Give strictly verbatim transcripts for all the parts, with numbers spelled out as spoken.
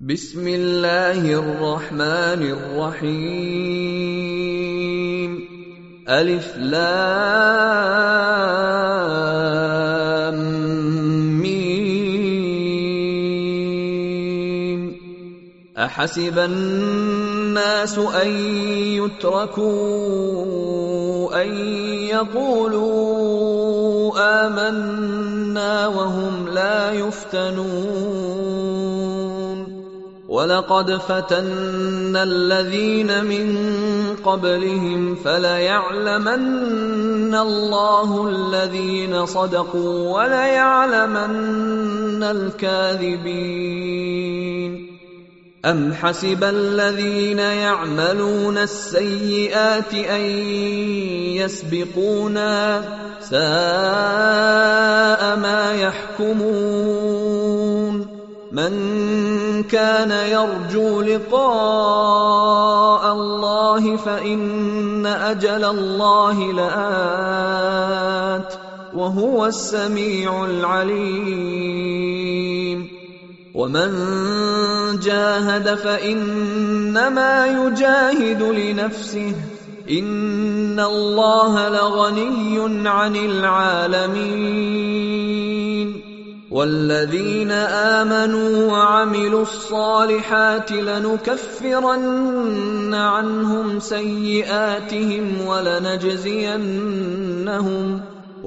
بسم الله الرحمن الرحيم ألف لام ميم أحسب الناس أن يتركوا أن يقولوا آمنا وهم لا يفتنون ولقد فتنا الذين من قبلهم فليعلمن الله الذين صدقوا وليعلمن الكاذبين أم حسب الذين يعملون السيئات أن يسبقونا ساء ما يحكمون من كان يرجو لقاء الله فإن أجل الله لآت وهو السميع العليم ومن جاهد فإنما يجاهد لنفسه إن الله لغني عن العالمين والذين آمنوا وعملوا الصالحات لنكفرن عنهم سيئاتهم ولنجزينهم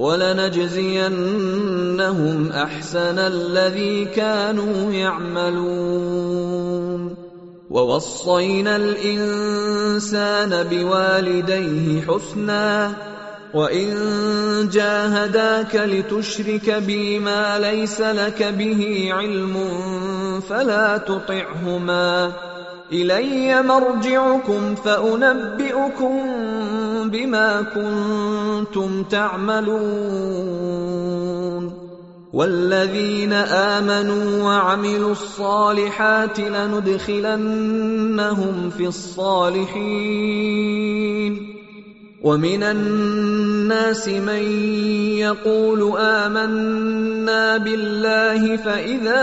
ولنجزينهم أحسن الذي كانوا يعملون ووصينا الإنسان بوالديه حسنا وإن جاهداك لتشرك بي ما ليس لك به علم فلا تطعهما إلي مرجعكم فأنبئكم بما كنتم تعملون والذين آمنوا وعملوا الصالحات لندخلنهم في الصالحين ومن الناس من يقول آمنا بالله فإذا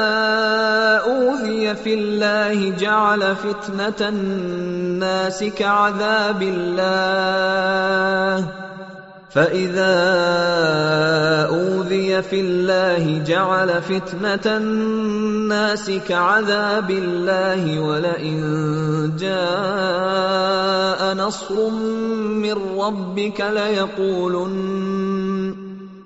أوذي في الله جعل فتنة الناس كعذاب الله فإذا أوذي في الله جعل فتنة الناس كعذاب الله ولئن جاء نصر من ربك ليقولن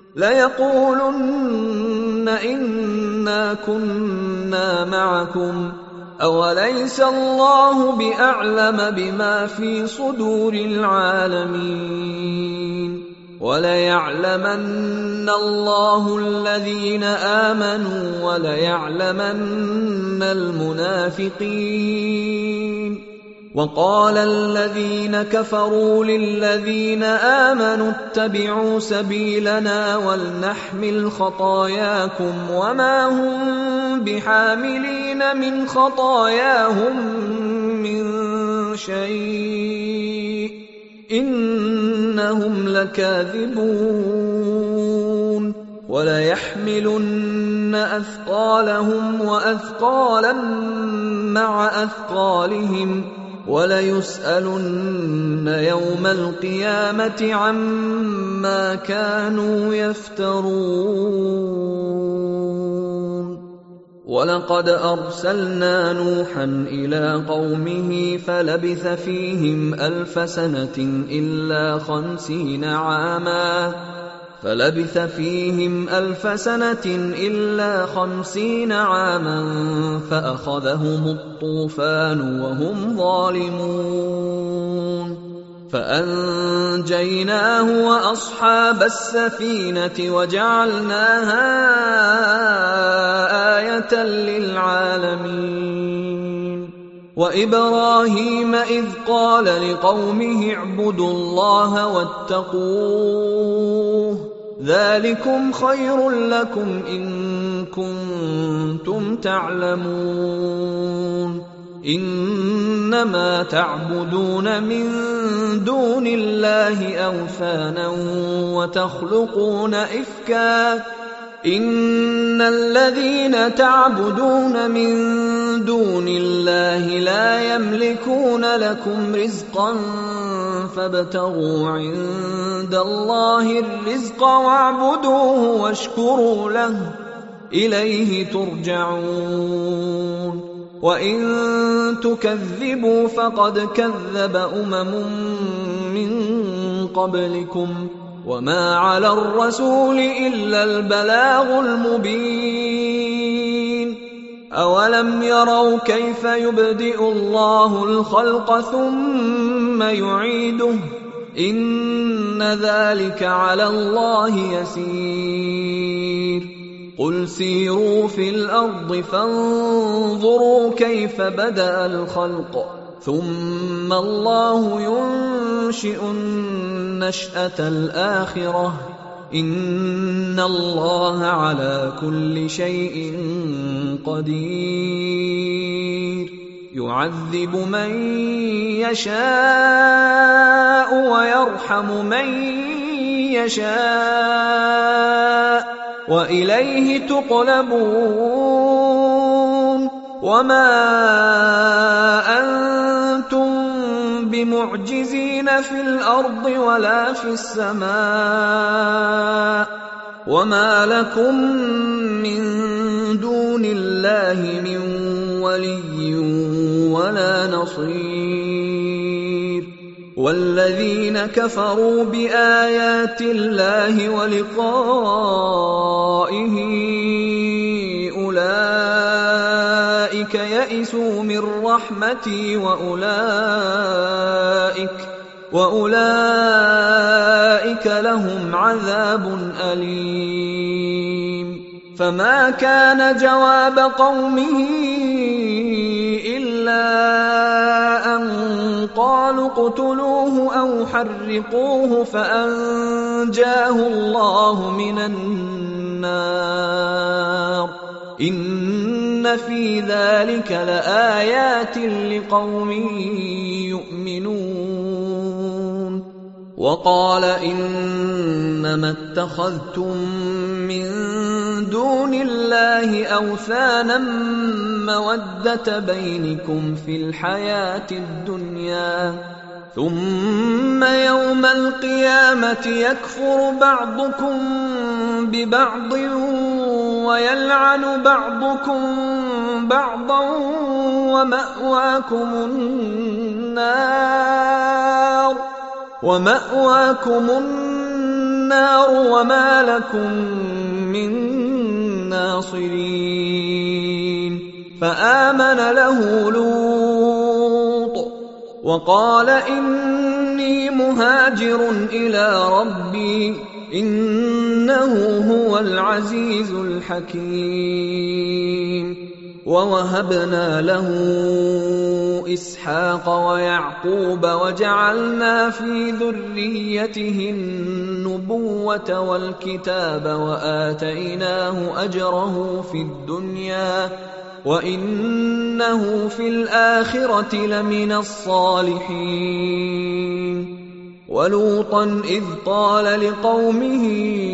ليقولن إنا كنا معكم أوليس الله بأعلم بما في صدور العالمين وليعلمن الله الذين آمنوا وليعلمن المنافقين وقال الذين كفروا للذين آمنوا اتبعوا سبيلنا ولنحمل خطاياكم وما هم بحاملين من خطاياهم من شيء إنهم لكاذبون وليحملن أثقالهم وأثقالا مع أثقالهم وليسألن يوم القيامة عما كانوا يفترون ولقد أرسلنا نوحا إلى قومه فلبث فيهم ألف سنة إلا خمسين عاما فلبث فيهم ألف سنة إلا خمسين عاما فأخذهم الطوفان وهم ظالمون فأنجيناه وأصحاب السفينة وجعلناها آية للعالمين وإبراهيم إذ قال لقومه اعبدوا الله واتقوه ذلكم خير لكم إن كنتم تعلمون إنما تعبدون من دون الله أوثانا وتخلقون إفكا إن الذين تعبدون من دون الله لا يملكون لكم رزقا فابتغوا عند الله الرزق واعبدوه واشكروا له إليه ترجعون وإن تكذبوا فقد كذب أمم من قبلكم وما على الرسول إلا البلاغ المبين أولم يروا كيف يبدئ الله الخلق ثم يعيده إن ذلك على الله يسير قل سيروا في الأرض فانظروا كيف بدأ الخلق ثم الله ينشئ النشأة الآخرة إن الله على كل شيء قدير يعذب من يشاء ويرحم من يشاء وإليه تقلبون وما أنتم بمعجزين في الأرض ولا في السماء وما لكم من دون الله من ولي ولا نصير والذين كفروا بآيات الله ولقائه أولئك يئسوا من رحمتي وأولئك وأولئك لهم عذاب أليم فما كان جواب قومه إلا أن قالوا اقتلوه أو حرقوه فأنجاه الله من النار إن في ذلك لآيات لقوم يؤمنون وقال إنما اتخذتم من دون الله أوثانا مودة بينكم في الحياة الدنيا ثم يوم القيامة يكفر بعضكم ببعض ويلعن بعضكم بعضا ومأواكم النار ومأواكم النار وما لكم من ناصرين فآمن له لوط وقال إني مهاجر إلى ربي إنه هو العزيز الحكيم ووهبنا له إسحاق ويعقوب وجعلنا في ذريته النبوة والكتاب وآتيناه أجره في الدنيا وإنه في الآخرة لمن الصالحين ولوطا إذ قال لقومه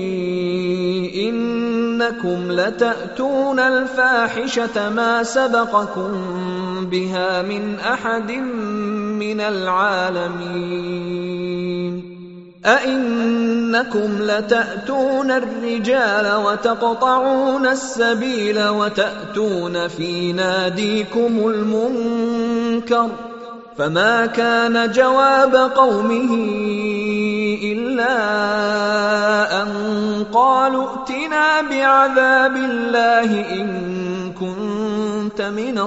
إنكم لتأتون الفاحشة ما سبقكم بها من أحد من العالمين أئنكم لتأتون الرجال وتقطعون السبيل وتأتون في ناديكم المنكر فما كان جواب قومه إلا أن قالوا ائتنا بعذاب الله إن كنت من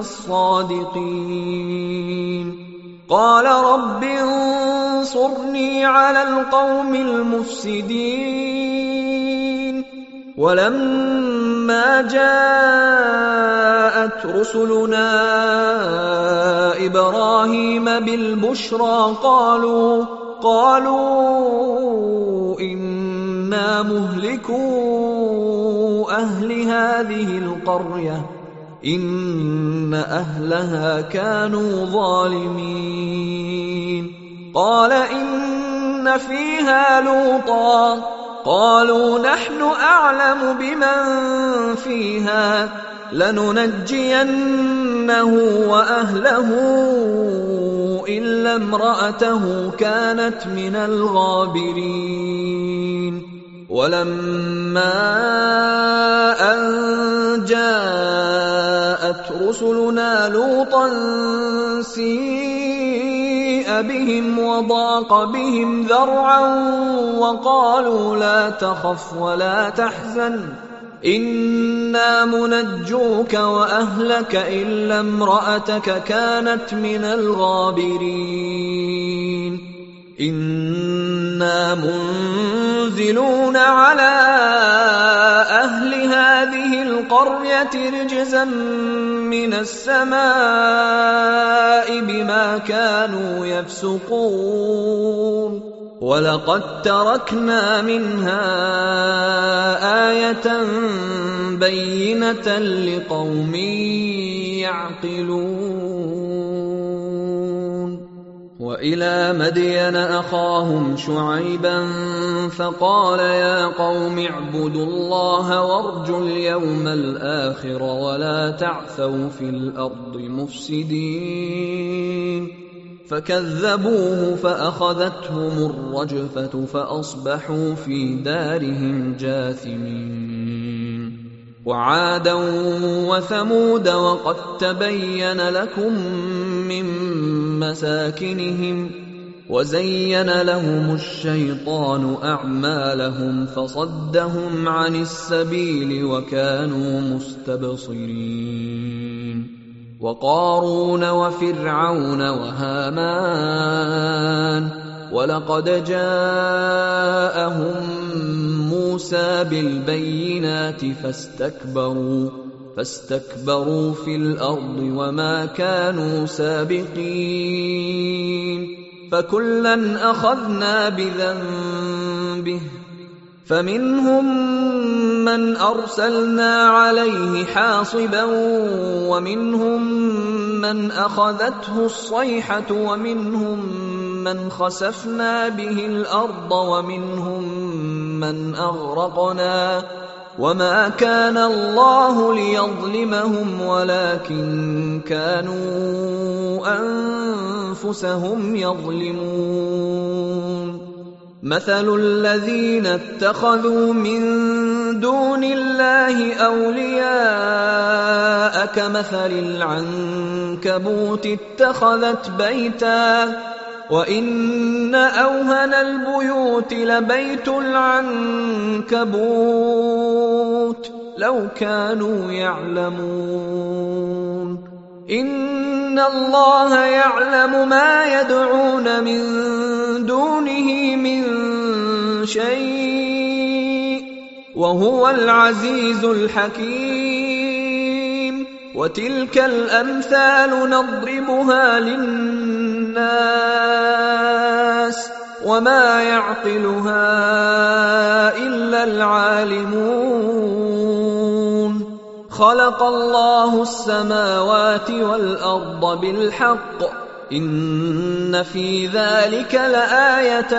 الصادقين قال رب انصرني على القوم المفسدين ولما جاءت رسلنا إبراهيم بالبشرى قالوا قالوا إنا مهلكو أهل هذه القرية إن أهلها كانوا ظالمين قال إن فيها لوطا قالوا نحن أعلم بمن فيها لننجينه وأهله إلا امرأته كانت من الغابرين ولما أن جاءت رسلنا لوطا سيء بهم وضاق بهم ذرعا وقالوا لا تخف ولا تحزن إنا منجوك وأهلك إلا امرأتك كانت من الغابرين إنا منزلون على أهل هذه القرية رجزا من السماء بما كانوا يفسقون ولقد تركنا منها آية بينة لقوم يعقلون وإلى مدين أخاهم شعيبا فقال يا قوم اعبدوا الله وارجوا اليوم الآخر ولا تعثوا في الأرض مفسدين فكذبوه فأخذتهم الرجفة فأصبحوا في دارهم جاثمين وعادا وثمود وقد تبين لكم من مساكنهم وزين لهم الشيطان أعمالهم فصدهم عن السبيل وكانوا مستبصرين وقارون وفرعون وهامان ولقد جاءهم موسى بالبينات فاستكبروا فاستكبروا في الأرض وما كانوا سابقين فكلا أخذنا بذنبه فمنهم من أرسلنا عليه حاصبا ومنهم من أخذته الصيحة ومنهم من خسفنا به الأرض ومنهم من أغرقنا وما كان الله ليظلمهم ولكن كانوا أنفسهم يظلمون مثل الذين اتخذوا من دون الله أولياء كمثل العنكبوت اتخذت بيتا وإن أوهن البيوت لبيت العنكبوت لو كانوا يعلمون إن الله يعلم ما يدعون من دونه من شيء وهو العزيز الحكيم وتلك الأمثال نضربها للناس وما يعقلها إلا العالمون خلق الله السماوات والأرض بالحق إن في ذلك لآية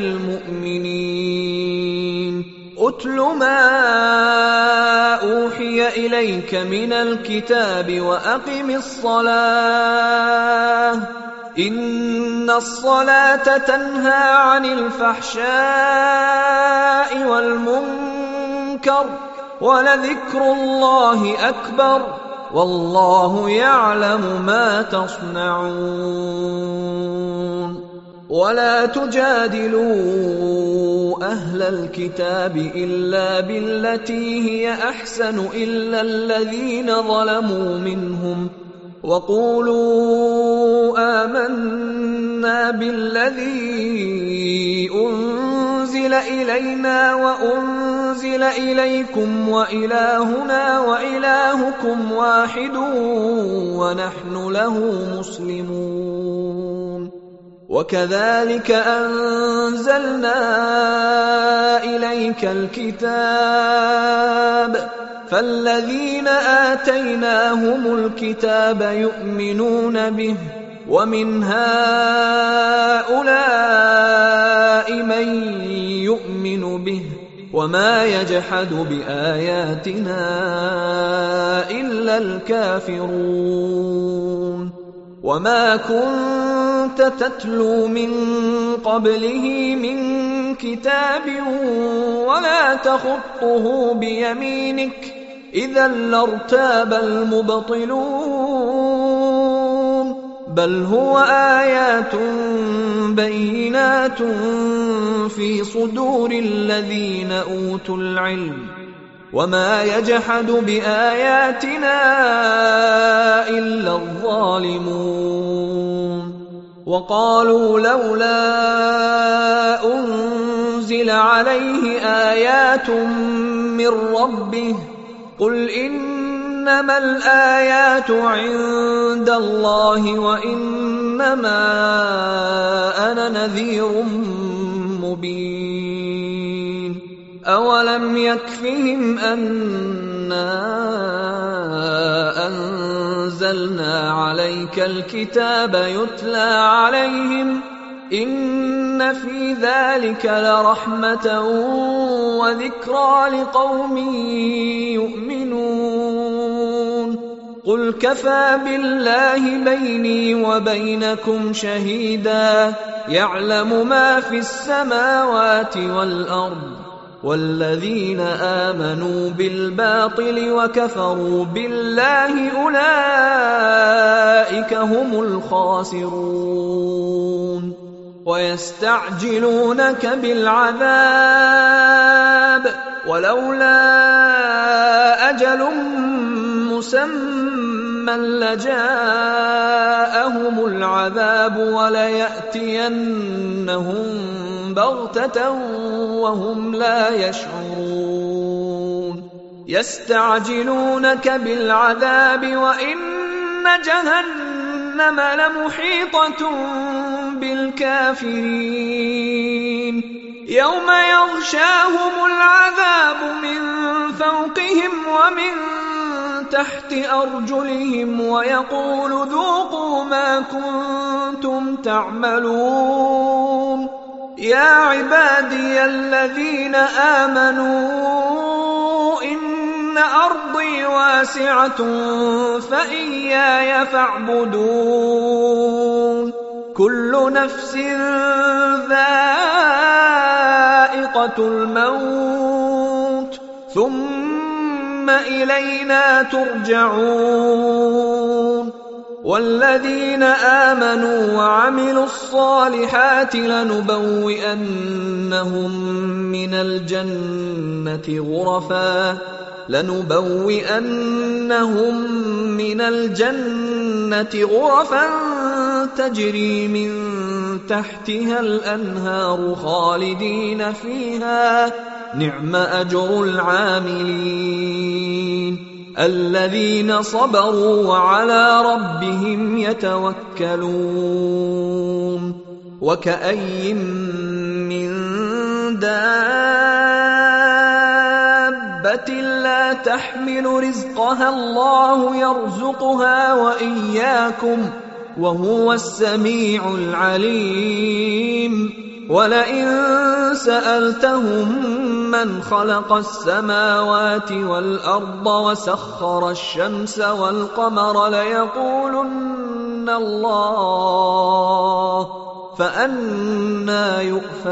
للمؤمنين أتل ما أوحي إليك من الكتاب وأقم الصلاة إن الصلاة تنهى عن الفحشاء والمنكر ولذكر الله أكبر والله يعلم ما تصنعون ولا تجادلوا أهل الكتاب إلا بالتي هي أحسن إلا الذين ظلموا منهم وقولوا آمنا بالذي أنزل إلينا وأنزل إليكم وإلهنا وإلهكم واحد ونحن له مسلمون وكذلك أنزلنا إليك الكتاب فالذين آتيناهم الكتاب يؤمنون به ومن هؤلاء من يؤمن به وما يجحد بآياتنا إلا الكافرون وما كنت تتلو من قبله من كتاب ولا تخطه بيمينك إذا لارتاب المبطلون بل هو آيات بينات في صدور الذين أوتوا العلم وما يجحد بآياتنا إلا الظالمون وقالوا لولا أنزل عليه آيات من ربه قل إنما الآيات عند الله وإنما أنا نذير مبين أولم يكفهم أنا أنزلنا عليك الكتاب يتلى عليهم إن في ذلك لرحمة وذكرى لقوم يؤمنون قل كفى بالله بيني وبينكم شهيدا يعلم ما في السماوات والأرض والذين آمنوا بالباطل وكفروا بالله أولئك هم الخاسرون ويستعجلونك بالعذاب ولولا أجل مسمى لجاءهم العذاب وليأتينهم بغتة وهم لا يشعرون يستعجلونك بالعذاب وإن جهنم لمحيطة بالكافرين يوم يغشاهم العذاب من فوقهم ومن تحت أرجلهم ويقول ذوقوا ما كنتم تعملون يا عبادي الذين آمنوا إن أرضي واسعة فإياي فاعبدون كل نفس ذائقة الموت ثم إلينا ترجعون والذين آمنوا وعملوا الصالحات لنبوئنهم من الجنة غرفا لنبوئنهم من الجنة غرفا تجري من تحتها الأنهار خالدين فيها نعم أجر العاملين الذين صبروا وعلى ربهم يتوكلون وكأي من دابة لا تحمل رزقها الله يرزقها وإياكم وهو السميع العليم ولئن سألتهم من خلق السماوات والأرض وسخر الشمس والقمر ليقولن الله فأنى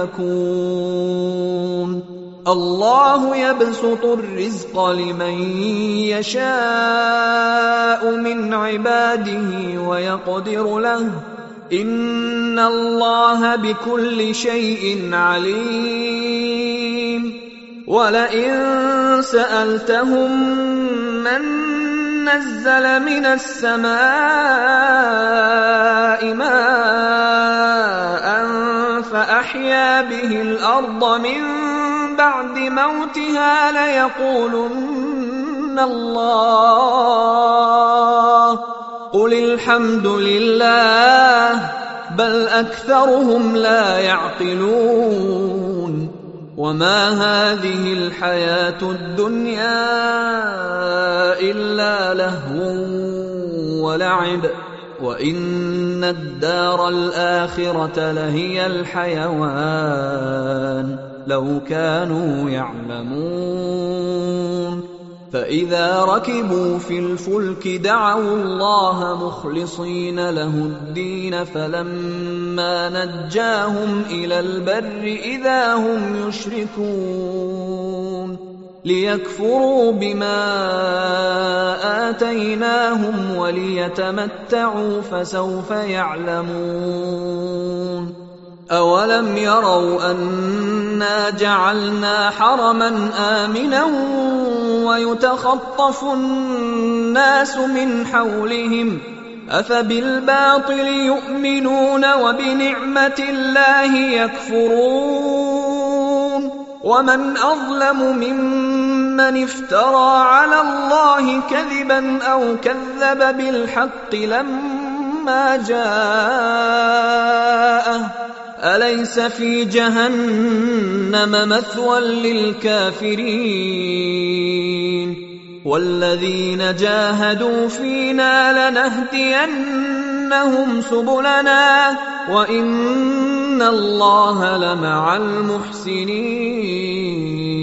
يؤفكون الله يبسط الرزق لمن يشاء من عباده ويقدر له إن الله بكل شيء عليم ولئن سألتهم من نزل من السماء ماء فأحيا به الأرض من بعد موتها ليقولن الله قل الحمد لله بل أكثرهم لا يعقلون وما هذه الحياة الدنيا إلا لهو ولعب وإن الدار الآخرة لهي الحيوان لو كانوا يعلمون فإذا ركبوا في الفلك دعوا الله مخلصين له الدين فلما نجاهم إلى البر إذا هم يشركون ليكفروا بما آتيناهم وليتمتعوا فسوف يعلمون أولم يروا أنا جعلنا حرما آمنا ويتخطف الناس من حولهم أفبالباطل يؤمنون وبنعمة الله يكفرون ومن أظلم ممن افترى على الله كذبا أو كذب بالحق لما جاءه أليس في جهنم مثوى للكافرين والذين جاهدوا فينا لنهدينهم سبلنا وإن الله لمع المحسنين